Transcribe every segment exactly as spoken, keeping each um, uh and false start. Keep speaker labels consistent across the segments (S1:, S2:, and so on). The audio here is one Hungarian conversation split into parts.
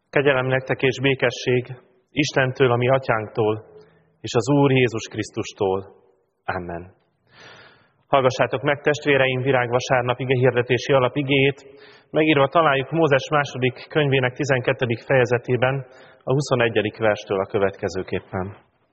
S1: Kegyelem nektek és békesség Istentől, a mi atyánktól, és az Úr Jézus Krisztustól. Amen. Hallgassátok meg, testvéreim, virágvasárnap igehirdetési alapigéjét. Megírva találjuk Mózes második könyvének tizenkettedik fejezetében, a huszonegyedik verstől a következőképpen.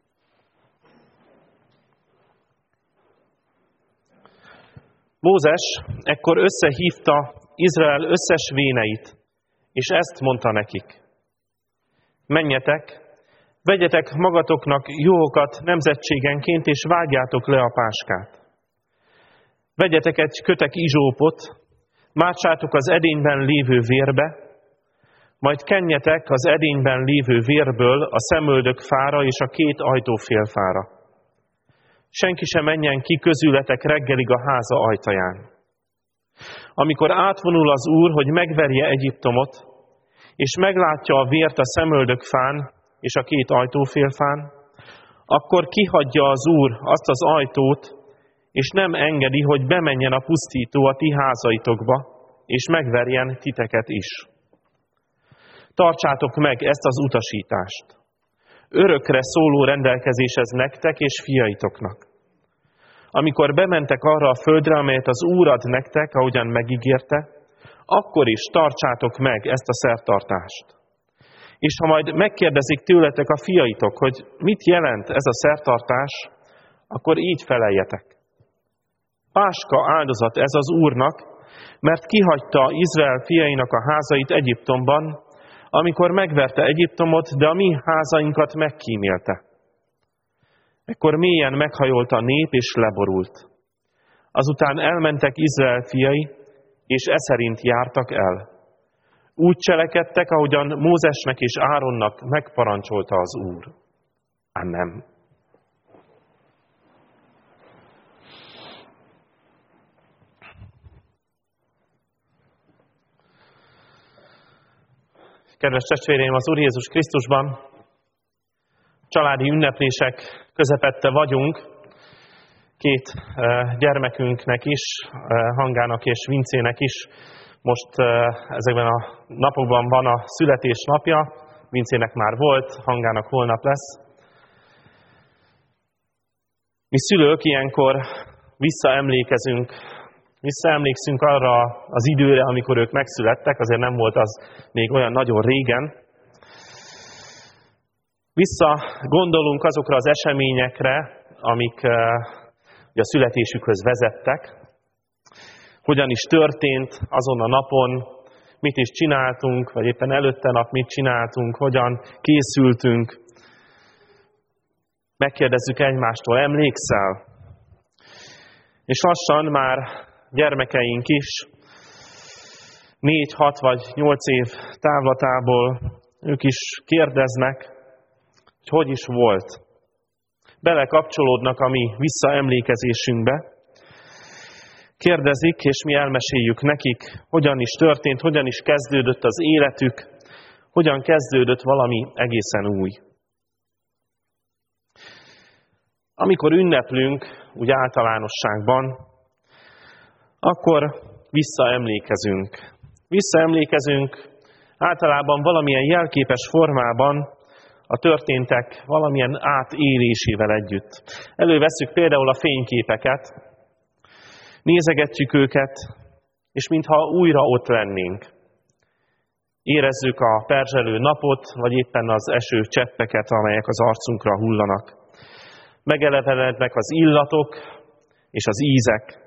S1: Mózes ekkor összehívta Izrael összes véneit, és ezt mondta nekik: menjetek, vegyetek magatoknak juhokat nemzetségenként, és vágjátok le a páskát. Vegyetek egy kötek izsópot, mártsátok az edényben lévő vérbe, majd kenjetek az edényben lévő vérből a szemöldök fára és a két ajtófélfára. Senki sem menjen ki közületek reggelig a háza ajtaján. Amikor átvonul az Úr, hogy megverje Egyiptomot, és meglátja a vért a szemöldök fán és a két ajtófélfán, akkor kihagyja az Úr azt az ajtót, és nem engedi, hogy bemenjen a pusztító a ti házaitokba, és megverjen titeket is. Tartsátok meg ezt az utasítást. Örökre szóló rendelkezés ez nektek és fiaitoknak. Amikor bementek arra a földre, amelyet az Úr ad nektek, ahogyan megígérte, akkor is tartsátok meg ezt a szertartást. És ha majd megkérdezik tőletek a fiaitok, hogy mit jelent ez a szertartás, akkor így feleljetek. Páska áldozat ez az Úrnak, mert kihagyta Izrael fiainak a házait Egyiptomban, amikor megverte Egyiptomot, de a mi házainkat megkímélte. Ekkor mélyen meghajolt a nép, és leborult. Azután elmentek Izrael fiai, és e szerint jártak el. Úgy cselekedtek, ahogyan Mózesnek és Áronnak megparancsolta az Úr. Amen. Kedves testvéreim, az Úr Jézus Krisztusban családi ünneplések közepette vagyunk. Két gyermekünknek is, Hangának és Vincének is most ezekben a napokban van a születésnapja. Vincének már volt, Hangának holnap lesz. Mi szülők ilyenkor visszaemlékezünk, visszaemlékszünk arra az időre, amikor ők megszülettek, azért nem volt az még olyan nagyon régen. Visszagondolunk azokra az eseményekre, amik a születésükhöz vezettek, hogyan is történt azon a napon, mit is csináltunk, vagy éppen előtte nap mit csináltunk, hogyan készültünk. Megkérdezzük egymástól, emlékszel? És lassan már gyermekeink is négy, hat vagy nyolc év távlatából ők is kérdeznek, hogy hogy is volt. Belekapcsolódnak a mi visszaemlékezésünkbe, kérdezik, és mi elmeséljük nekik, hogyan is történt, hogyan is kezdődött az életük, hogyan kezdődött valami egészen új. Amikor ünneplünk, úgy általánosságban, akkor visszaemlékezünk. Visszaemlékezünk általában valamilyen jelképes formában a történtek valamilyen átélésével együtt. Elővesszük például a fényképeket, nézegetjük őket, és mintha újra ott lennénk. Érezzük a perzselő napot, vagy éppen az eső cseppeket, amelyek az arcunkra hullanak. Megelevenednek az illatok és az ízek.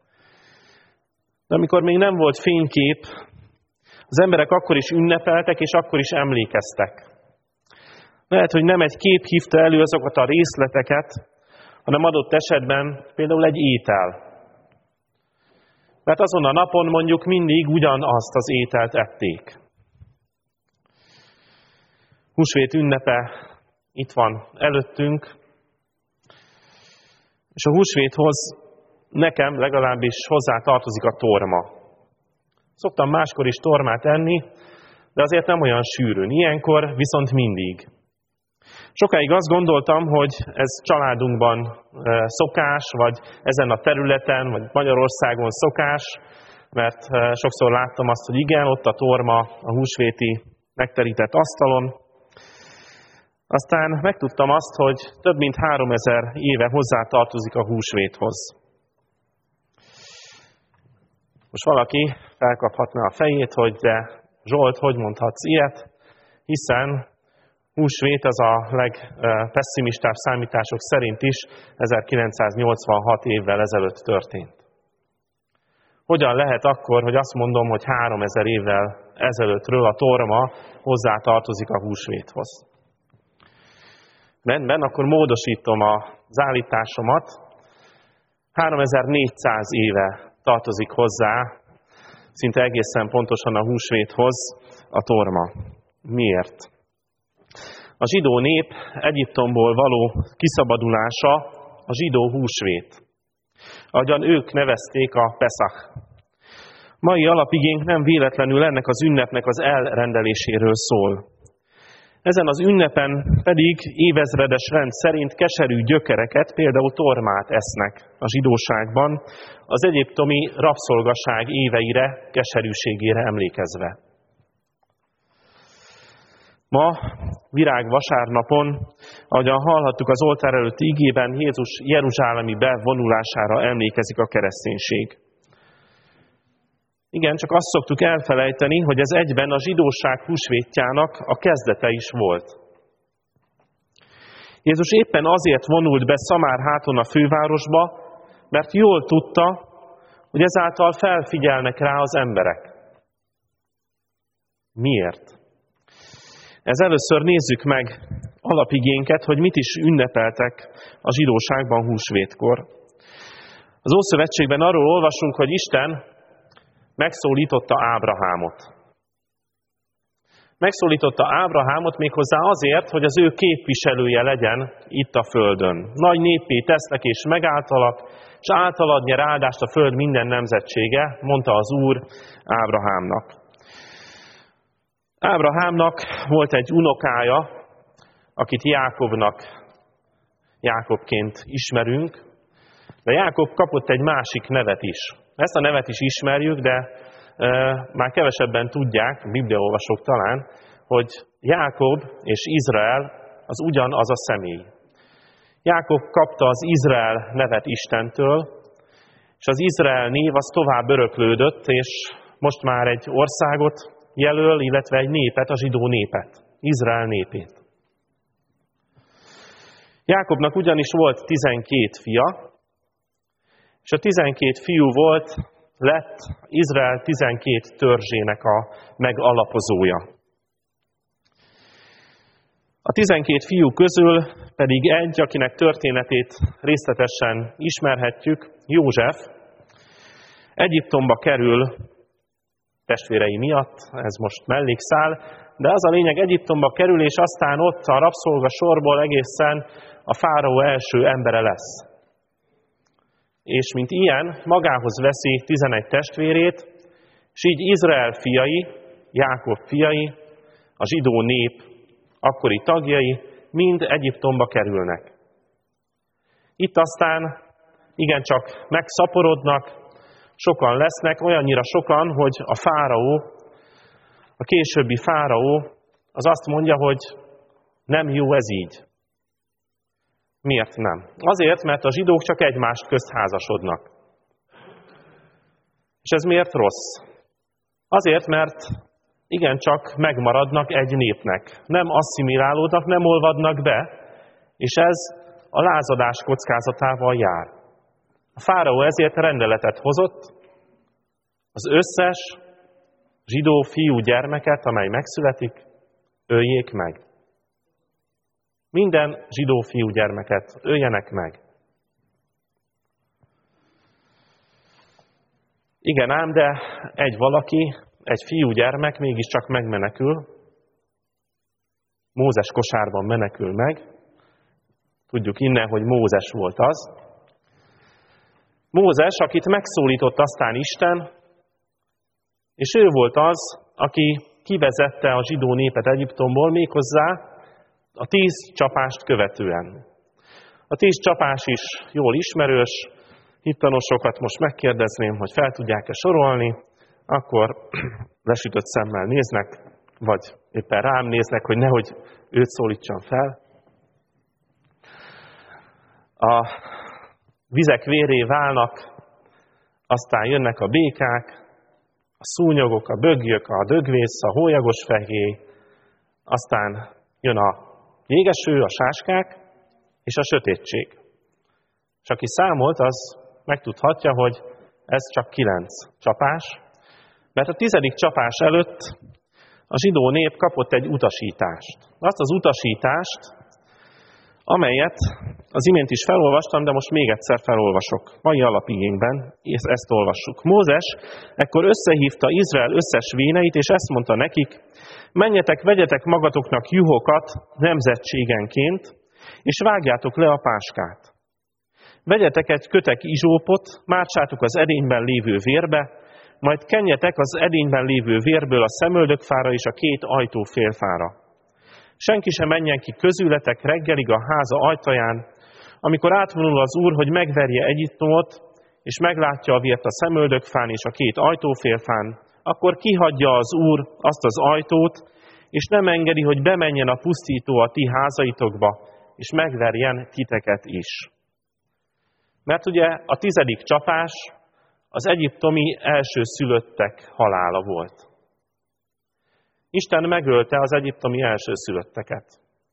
S1: De amikor még nem volt fénykép, az emberek akkor is ünnepeltek, és akkor is emlékeztek. Lehet, hogy nem egy kép hívta elő azokat a részleteket, hanem adott esetben például egy étel. Mert azon a napon mondjuk mindig ugyanazt az ételt ették. Húsvét ünnepe itt van előttünk, és a húsvéthoz nekem legalábbis hozzá tartozik a torma. Szoktam máskor is tormát enni, de azért nem olyan sűrűn. Ilyenkor viszont mindig. Sokáig azt gondoltam, hogy ez családunkban szokás, vagy ezen a területen, vagy Magyarországon szokás, mert sokszor láttam azt, hogy igen, ott a torma a húsvéti megterített asztalon. Aztán megtudtam azt, hogy több mint háromezer éve hozzá tartozik a húsvéthoz. Most valaki felkaphatná a fejét, hogy de Zsolt, hogy mondhatsz ilyet, hiszen húsvét az a legpesszimistább számítások szerint is ezerkilencszáznyolcvanhat évvel ezelőtt történt. Hogyan lehet akkor, hogy azt mondom, hogy háromezer évvel ezelőttről a torma hozzá tartozik a húsvéthoz? Rendben, akkor módosítom az állításomat. háromezer-négyszáz éve tartozik hozzá, szinte egészen pontosan a húsvéthoz a torma. Miért? A zsidó nép Egyiptomból való kiszabadulása a zsidó húsvét. Ahogyan ők nevezték a Peszach. Mai alapigénk nem véletlenül ennek az ünnepnek az elrendeléséről szól. Ezen az ünnepen pedig évezredes rend szerint keserű gyökereket, például tormát esznek a zsidóságban, az egyiptomi rabszolgaság éveire, keserűségére emlékezve. Ma, virágvasárnapon, ahogyan hallhattuk az oltár előtti igében, Jézus jeruzsálemi bevonulására emlékezik a kereszténység. Igen, csak azt szoktuk elfelejteni, hogy ez egyben a zsidóság húsvétjának a kezdete is volt. Jézus éppen azért vonult be Szamár-háton a fővárosba, mert jól tudta, hogy ezáltal felfigyelnek rá az emberek. Miért? Ez először nézzük meg alapigénket, hogy mit is ünnepeltek a zsidóságban húsvétkor. Az Ószövetségben arról olvasunk, hogy Isten megszólította Ábrahámot. Megszólította Ábrahámot méghozzá azért, hogy az ő képviselője legyen itt a földön. Nagy néppé teszlek és megáltalak, és általad nyer áldást a föld minden nemzetsége, mondta az Úr Ábrahámnak. Ábrahámnak volt egy unokája, akit Jákobnak, Jákobként ismerünk, de Jákob kapott egy másik nevet is. Ezt a nevet is ismerjük, de e, már kevesebben tudják, bibliaolvasók talán, hogy Jákob és Izrael az ugyanaz a személy. Jákob kapta az Izrael nevet Istentől, és az Izrael név az tovább öröklődött, és most már egy országot jelöl, illetve egy népet, a zsidó népet, Izrael népét. Jákobnak ugyanis volt tizenkét fia, és a tizenkét fiú volt, lett Izrael tizenkét törzsének a megalapozója. A tizenkét fiú közül pedig egy, akinek történetét részletesen ismerhetjük, József, Egyiptomba kerül testvérei miatt, ez most mellékszál, de az a lényeg, Egyiptomba kerül, és aztán ott a rabszolga sorból egészen a fáraó első embere lesz. És mint ilyen, magához veszi tizenegy testvérét, és így Izrael fiai, Jákob fiai, a zsidó nép akkori tagjai mind Egyiptomba kerülnek. Itt aztán igencsak megszaporodnak, sokan lesznek, olyannyira sokan, hogy a fáraó, a későbbi fáraó az azt mondja, hogy nem jó ez így. Miért nem? Azért, mert a zsidók csak egymást közt házasodnak. És ez miért rossz? Azért, mert igencsak megmaradnak egy népnek. Nem asszimilálódnak, nem olvadnak be, és ez a lázadás kockázatával jár. A fáraó ezért rendeletet hozott, az összes zsidó fiú gyermeket, amely megszületik, öljék meg. Minden zsidó fiú gyermeket öljenek meg. Igen ám, de egy valaki, egy fiú gyermek mégiscsak megmenekül, Mózes kosárban menekül meg. Tudjuk innen, hogy Mózes volt az. Mózes, akit megszólított aztán Isten, és ő volt az, aki kivezette a zsidó népet Egyiptomból, méghozzá a tíz csapást követően. A tíz csapás is jól ismerős, hittanosokat most megkérdezném, hogy fel tudják-e sorolni, akkor lesütött szemmel néznek, vagy éppen rám néznek, hogy nehogy őt szólítsam fel. A vizek vérré válnak, aztán jönnek a békák, a szúnyogok, a böggyök, a dögvész, a hólyagos fehély, aztán jön a jégeső, a sáskák és a sötétség. És aki számolt, az megtudhatja, hogy ez csak kilenc csapás, mert a tizedik csapás előtt a zsidó nép kapott egy utasítást. Azt az utasítást, amelyet az imént is felolvastam, de most még egyszer felolvasok. Mai alapigényben ezt olvassuk. Mózes ekkor összehívta Izrael összes véneit, és ezt mondta nekik: menjetek, vegyetek magatoknak juhokat nemzetségenként, és vágjátok le a páskát. Vegyetek egy kötek izsópot, mártsátok az edényben lévő vérbe, majd kenjetek az edényben lévő vérből a szemöldökfára és a két ajtó félfára. Senki sem menjen ki közületek reggelig a háza ajtaján, amikor átvonul az Úr, hogy megverje Egyiptomot, és meglátja a vért a szemöldökfán és a két ajtófélfán, akkor kihagyja az Úr azt az ajtót, és nem engedi, hogy bemenjen a pusztító a ti házaitokba, és megverjen titeket is. Mert ugye a tizedik csapás az egyiptomi elsőszülöttek halála volt. Isten megölte az egyiptomi elsőszülötteket.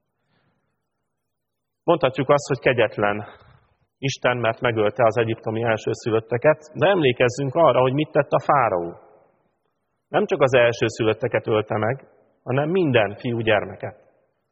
S1: Mondhatjuk azt, hogy kegyetlen Isten, mert megölte az egyiptomi elsőszülötteket, de emlékezzünk arra, hogy mit tett a fáraó. Nem csak az elsőszülötteket ölte meg, hanem minden fiú gyermeket.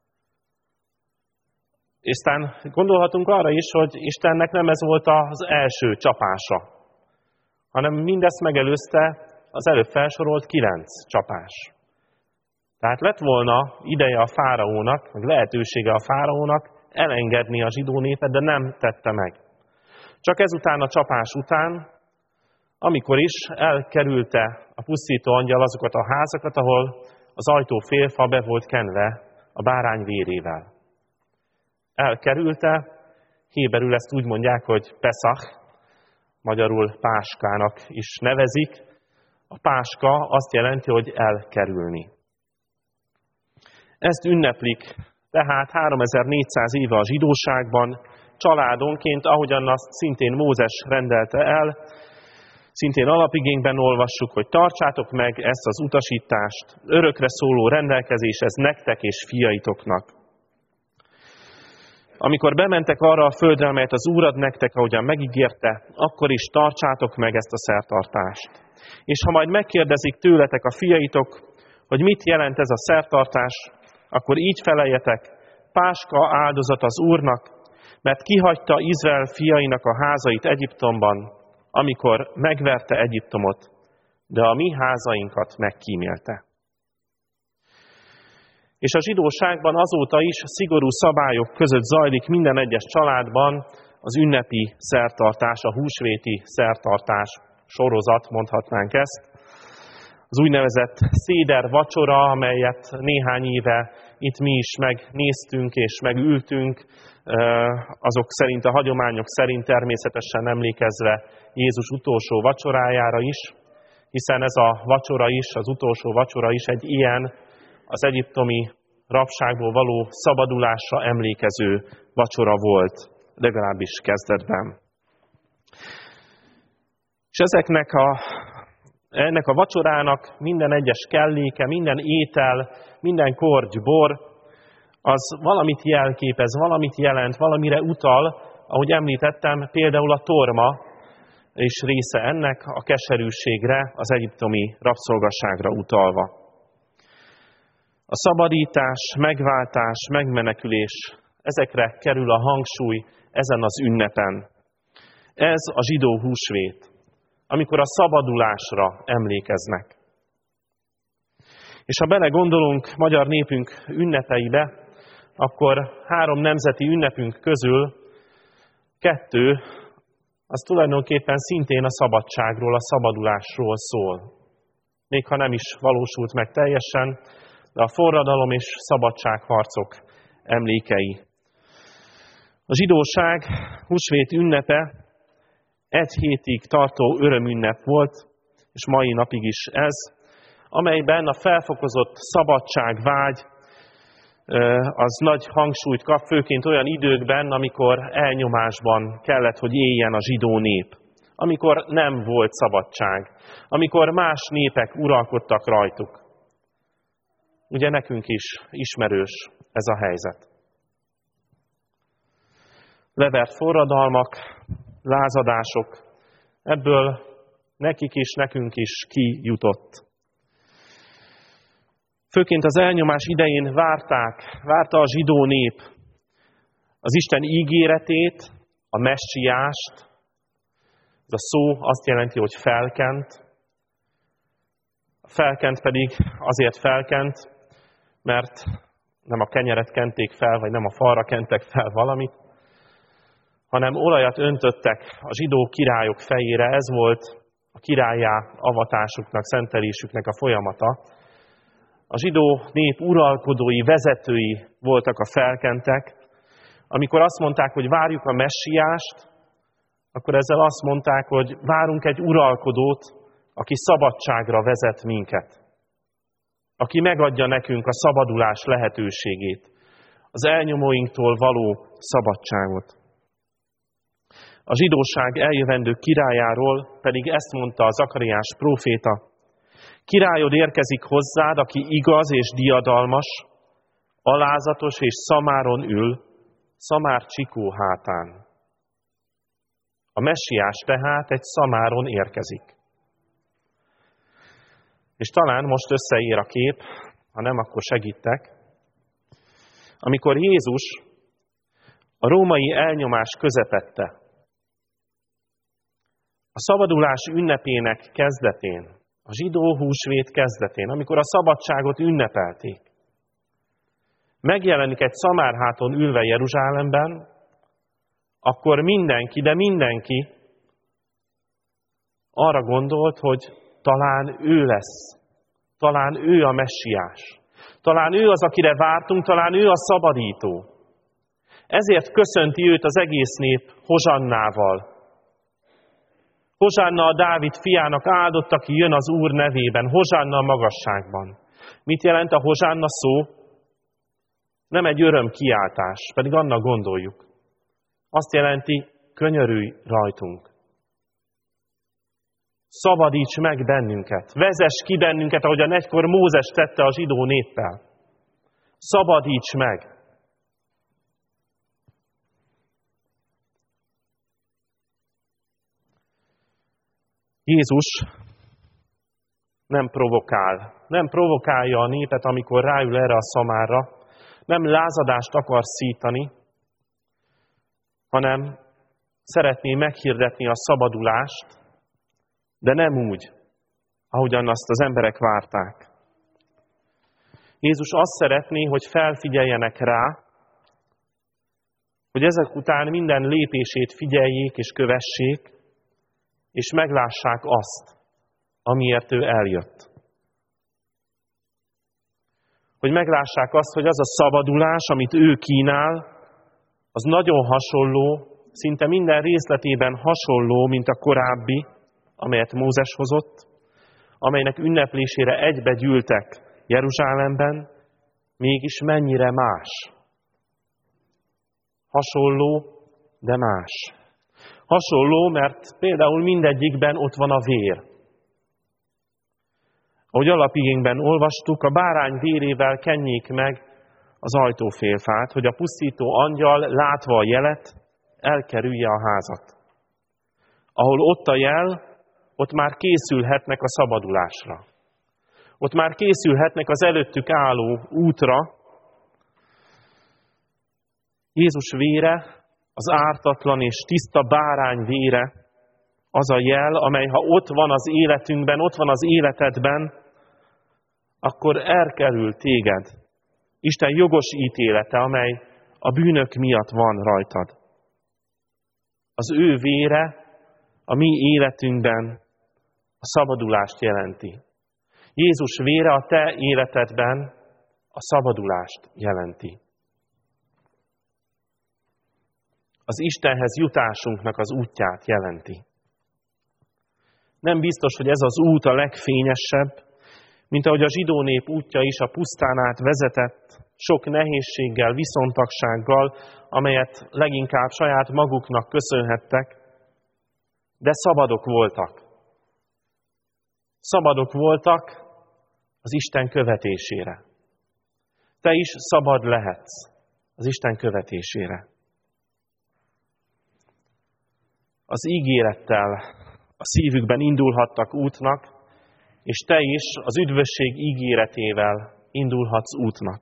S1: És aztán gondolhatunk arra is, hogy Istennek nem ez volt az első csapása, hanem mindezt megelőzte az előbb felsorolt kilenc csapás. Tehát lett volna ideje a fáraónak, meg lehetősége a fáraónak elengedni a zsidó népet, de nem tette meg. Csak ezután a csapás után, amikor is elkerülte a pusztító angyal azokat a házakat, ahol az ajtó félfa be volt kenve a bárány vérével. Elkerülte, héberül ezt úgy mondják, hogy Pesach, magyarul páskának is nevezik. A páska azt jelenti, hogy elkerülni. Ezt ünneplik tehát háromezer-négyszáz éve a zsidóságban, családonként, ahogyan azt szintén Mózes rendelte el, szintén alapigényben olvassuk, hogy tartsátok meg ezt az utasítást, örökre szóló rendelkezés ez nektek és fiaitoknak. Amikor bementek arra a földre, amelyet az Úr ad nektek, ahogyan megígérte, akkor is tartsátok meg ezt a szertartást. És ha majd megkérdezik tőletek a fiaitok, hogy mit jelent ez a szertartás, akkor így feleljetek: páska áldozat az Úrnak, mert kihagyta Izrael fiainak a házait Egyiptomban, amikor megverte Egyiptomot, de a mi házainkat megkímélte. És a zsidóságban azóta is szigorú szabályok között zajlik minden egyes családban az ünnepi szertartás, a húsvéti szertartás sorozat, mondhatnánk ezt. Az úgynevezett széder vacsora, amelyet néhány éve itt mi is megnéztünk és megültünk, azok szerint, a hagyományok szerint természetesen emlékezve Jézus utolsó vacsorájára is, hiszen ez a vacsora is, az utolsó vacsora is egy ilyen, az egyiptomi rabságból való szabadulásra emlékező vacsora volt, legalábbis kezdetben. És ezeknek a, ennek a vacsorának minden egyes kelléke, minden étel, minden korty bor, az valamit jelképez, valamit jelent, valamire utal, ahogy említettem, például a torma, és része ennek a keserűségre, az egyiptomi rabszolgasságra utalva. A szabadítás, megváltás, megmenekülés, ezekre kerül a hangsúly ezen az ünnepen. Ez a zsidó húsvét, amikor a szabadulásra emlékeznek. És ha belegondolunk magyar népünk ünnepeibe, akkor három nemzeti ünnepünk közül kettő, az tulajdonképpen szintén a szabadságról, a szabadulásról szól. Még ha nem is valósult meg teljesen, de a forradalom és szabadságharcok emlékei. A zsidóság húsvét ünnepe egy hétig tartó örömünnep volt, és mai napig is ez, amelyben a felfokozott szabadságvágy az nagy hangsúlyt kap, főként olyan időkben, amikor elnyomásban kellett, hogy éljen a zsidó nép. Amikor nem volt szabadság. Amikor más népek uralkodtak rajtuk. Ugye nekünk is ismerős ez a helyzet. Levert forradalmak, lázadások, ebből nekik is, nekünk is kijutott. Főként az elnyomás idején várták, várta a zsidó nép az Isten ígéretét, a messiást. Ez a szó azt jelenti, hogy felkent. A felkent pedig azért felkent, mert nem a kenyeret kenték fel, vagy nem a falra kentek fel valamit, hanem olajat öntöttek a zsidó királyok fejére. Ez volt a királlyá avatásuknak, szentelésüknek a folyamata. A zsidó nép uralkodói, vezetői voltak a felkentek. Amikor azt mondták, hogy várjuk a messiást, akkor ezzel azt mondták, hogy várunk egy uralkodót, aki szabadságra vezet minket. Aki megadja nekünk a szabadulás lehetőségét, az elnyomóinktól való szabadságot. A zsidóság eljövendő királyáról pedig ezt mondta a Zakariás próféta: királyod érkezik hozzád, aki igaz és diadalmas, alázatos és szamáron ül, szamár csikó hátán. A messiás tehát egy szamáron érkezik. És talán most összeér a kép, ha nem, akkor segítek. Amikor Jézus a római elnyomás közepette, a szabadulás ünnepének kezdetén, a zsidó húsvét kezdetén, amikor a szabadságot ünnepelték, megjelenik egy szamárháton ülve Jeruzsálemben, akkor mindenki, de mindenki arra gondolt, hogy talán ő lesz, talán ő a messiás, talán ő az, akire vártunk, talán ő a szabadító. Ezért köszönti őt az egész nép hozsannával. Hozsanna a Dávid fiának, áldott, aki jön az Úr nevében, hozsanna a magasságban. Mit jelent a hozsanna szó? Nem egy örömkiáltás, pedig annak gondoljuk. Azt jelenti, könyörülj rajtunk. Szabadíts meg bennünket, vezess ki bennünket, ahogyan egykor Mózes tette a zsidó néppel. Szabadíts meg! Jézus nem provokál, nem provokálja a népet, amikor ráül erre a szamárra, nem lázadást akar szítani, hanem szeretné meghirdetni a szabadulást, de nem úgy, ahogyan azt az emberek várták. Jézus azt szeretné, hogy felfigyeljenek rá, hogy ezek után minden lépését figyeljék és kövessék, és meglássák azt, amiért ő eljött. Hogy meglássák azt, hogy az a szabadulás, amit ő kínál, az nagyon hasonló, szinte minden részletében hasonló, mint a korábbi, amelyet Mózes hozott, amelynek ünneplésére egybe gyűltek Jeruzsálemben, mégis mennyire más. Hasonló, de más. Hasonló, mert például mindegyikben ott van a vér. Ahogy alapigénkben olvastuk, a bárány vérével kenjék meg az ajtófélfát, hogy a pusztító angyal, látva a jelet, elkerülje a házat. Ahol ott a jel, ott már készülhetnek a szabadulásra. Ott már készülhetnek az előttük álló útra. Jézus vére, az ártatlan és tiszta bárány vére, az a jel, amely ha ott van az életünkben, ott van az életedben, akkor elkerül téged Isten jogos ítélete, amely a bűnök miatt van rajtad. Az ő vére a mi életünkben a szabadulást jelenti. Jézus vére a te életedben a szabadulást jelenti. Az Istenhez jutásunknak az útját jelenti. Nem biztos, hogy ez az út a legfényesebb, Mint ahogy a zsidó nép útja is a pusztán át vezetett, sok nehézséggel, viszontagsággal, amelyet leginkább saját maguknak köszönhettek, de szabadok voltak. Szabadok voltak az Isten követésére. Te is szabad lehetsz az Isten követésére. Az ígérettel a szívükben indulhattak útnak, és te is az üdvösség ígéretével indulhatsz útnak.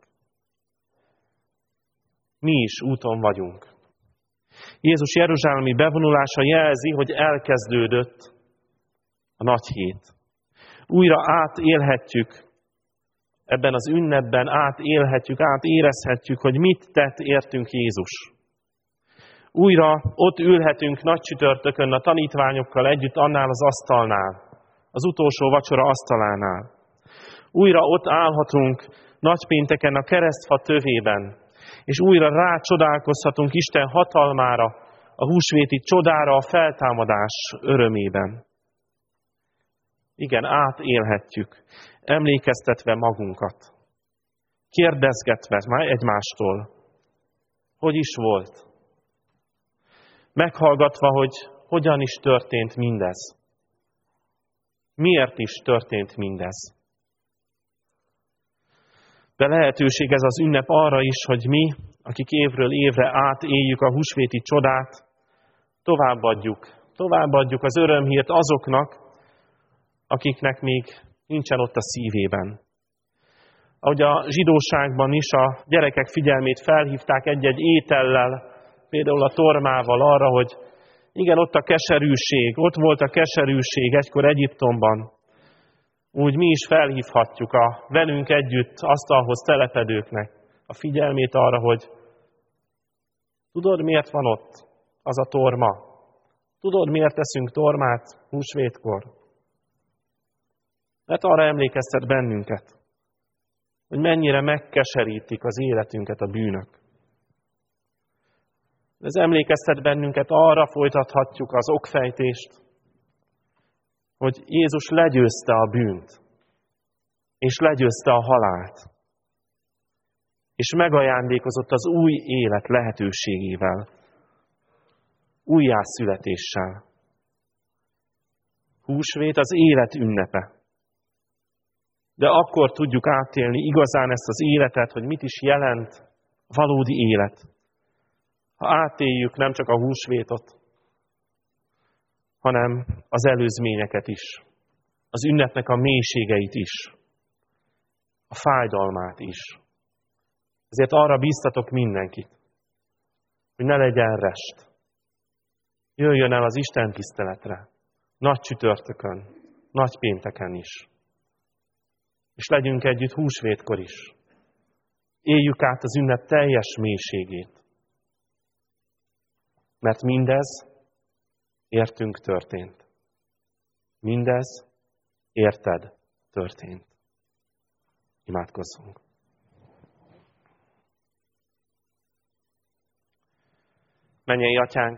S1: Mi is úton vagyunk. Jézus jeruzsálemi bevonulása jelzi, hogy elkezdődött a nagy hét. Újra átélhetjük, ebben az ünnepben átélhetjük, átérezhetjük, hogy mit tett értünk Jézus. Újra ott ülhetünk nagy csütörtökön a tanítványokkal együtt annál az asztalnál, az utolsó vacsora asztalánál. Újra ott állhatunk nagypénteken a keresztfa tövében, és újra rácsodálkozhatunk Isten hatalmára, a húsvéti csodára, a feltámadás örömében. Igen, átélhetjük, emlékeztetve magunkat, kérdezgetve már egymástól, hogy is volt. Meghallgatva, hogy hogyan is történt mindez. Miért is történt mindez. De lehetőség ez az ünnep arra is, hogy mi, akik évről évre átéljük a húsvéti csodát, továbbadjuk, továbbadjuk az örömhírt azoknak, akiknek még nincsen ott a szívében. Ahogy a zsidóságban is a gyerekek figyelmét felhívták egy-egy étellel, például a tormával arra, hogy igen, ott a keserűség, ott volt a keserűség egykor Egyiptomban. Úgy mi is felhívhatjuk a velünk együtt asztalhoz telepedőknek a figyelmét arra, hogy tudod, miért van ott az a torma? Tudod, miért teszünk tormát húsvétkor? Mert arra emlékeztet bennünket, hogy mennyire megkeserítik az életünket a bűnök. Ez emlékeztet bennünket, arra folytathatjuk az okfejtést, hogy Jézus legyőzte a bűnt, és legyőzte a halált, és megajándékozott az új élet lehetőségével, újjászületéssel. Húsvét az élet ünnepe. De akkor tudjuk átélni igazán ezt az életet, hogy mit is jelent valódi élet. Ha átéljük nem csak a húsvétot, hanem az előzményeket is, az ünnepnek a mélységeit is, a fájdalmát is. Ezért arra bíztatok mindenkit, hogy ne legyen rest. Jöjjön el az Isten tiszteletre, nagy csütörtökön, nagy pénteken is. És legyünk együtt húsvétkor is. Éljük át az ünnep teljes mélységét. Mert mindez értünk történt. Mindez érted történt. Imádkozzunk. Mennyei Atyánk,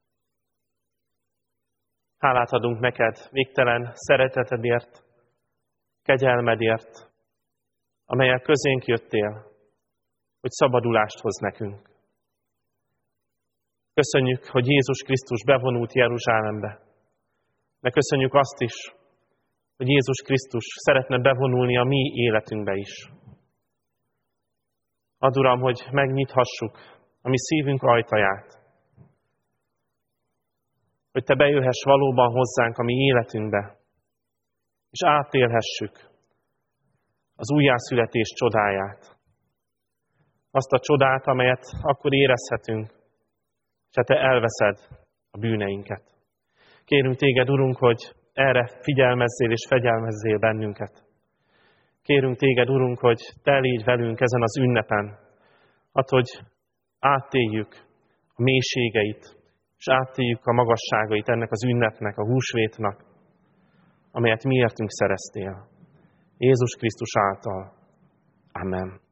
S1: hálát adunk neked végtelen szeretetedért, kegyelmedért, amelyek közénk jöttél, hogy szabadulást hoz nekünk. Köszönjük, hogy Jézus Krisztus bevonult Jeruzsálembe. De köszönjük azt is, hogy Jézus Krisztus szeretne bevonulni a mi életünkbe is. Add, Uram, hogy megnyithassuk a mi szívünk ajtaját, hogy Te bejöhess valóban hozzánk a mi életünkbe, és átélhessük az újjászületés csodáját. Azt a csodát, amelyet akkor érezhetünk, és Te elveszed a bűneinket. Kérünk Téged, Urunk, hogy erre figyelmezzél és fegyelmezzél bennünket. Kérünk Téged, Urunk, hogy Te légy velünk ezen az ünnepen, add, hogy átéljük a mélységeit, és átéljük a magasságait ennek az ünnepnek, a húsvétnak, amelyet miértünk szereztél. Jézus Krisztus által. Amen.